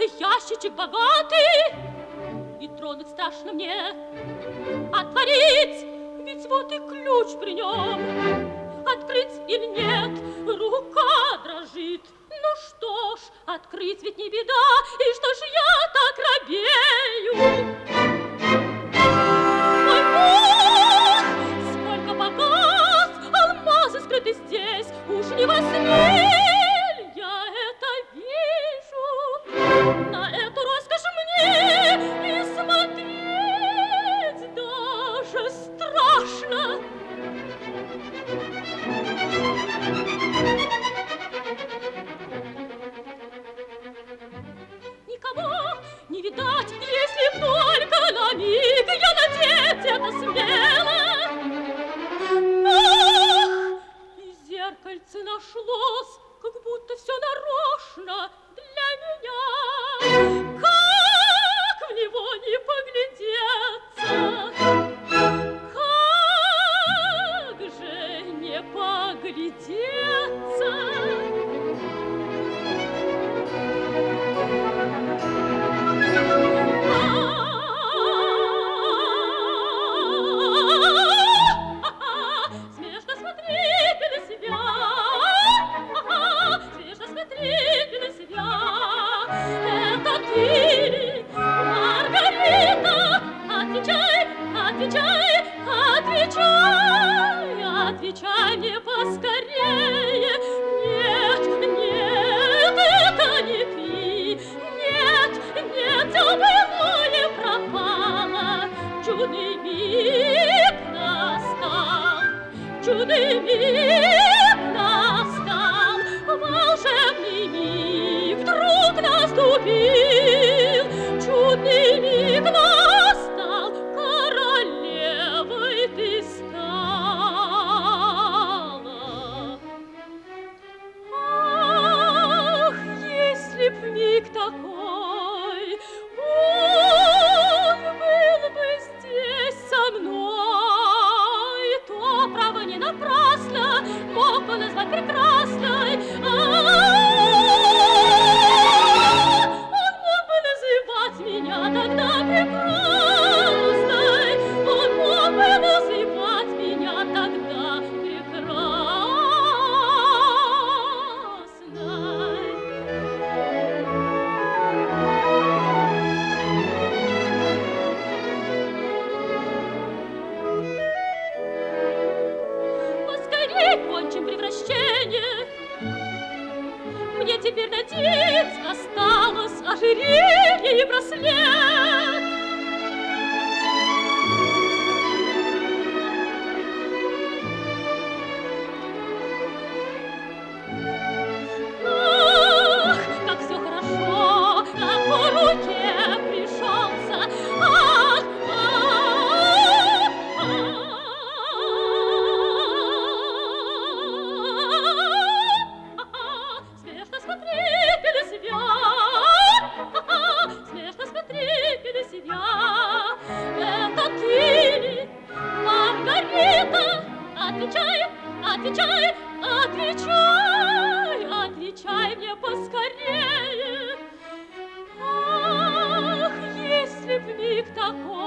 ящичек богатый, и тронуть страшно мне. Отворить, ведь вот и ключ при нем. Открыть или нет, рука дрожит. Ну что ж, открыть ведь не беда, и что ж я так робею? Ой, ох, сколько богатств, алмазы скрыты здесь, уж не во сне я это вижу. На эту роскошь мне и смотреть даже страшно. Никого не видать, если только на миг я надеть это смело. Ах, и зеркальце нашлось, как будто все нарочно для меня. Как в него не поглядеться? Как же не поглядеться? Смешно смотреть на себя. Смешно смотреть на себя. Это ты ли, Маргарита? Отвечай, отвечай, отвечай, отвечай мне поскорее. Нет, нет, это не ты. Нет, нет, все былое пропало. Чудный миг настал, чудный миг настал, волшебный миг вдруг наступил. Чудный миг настал, королевой ты стала. Ах, если б миг такой, он был бы здесь со мной, то, право, не напрасно мог бы назвать прекрасной. Он мог бы называть меня тогда прекрасной. Он мог бы называть меня тогда прекрасной. Поскорей кончим превращение. Мне теперь надеть осталось ожерелье и браслет. Ах, как все хорошо, как по руке пришелся. Ах, смешно смотреть на себя. Смешно смотреть на себя. Это ты ли, Маргарита? Отвечай, отвечай, отвечай, отвечай мне поскорее. Ах, если б миг такой,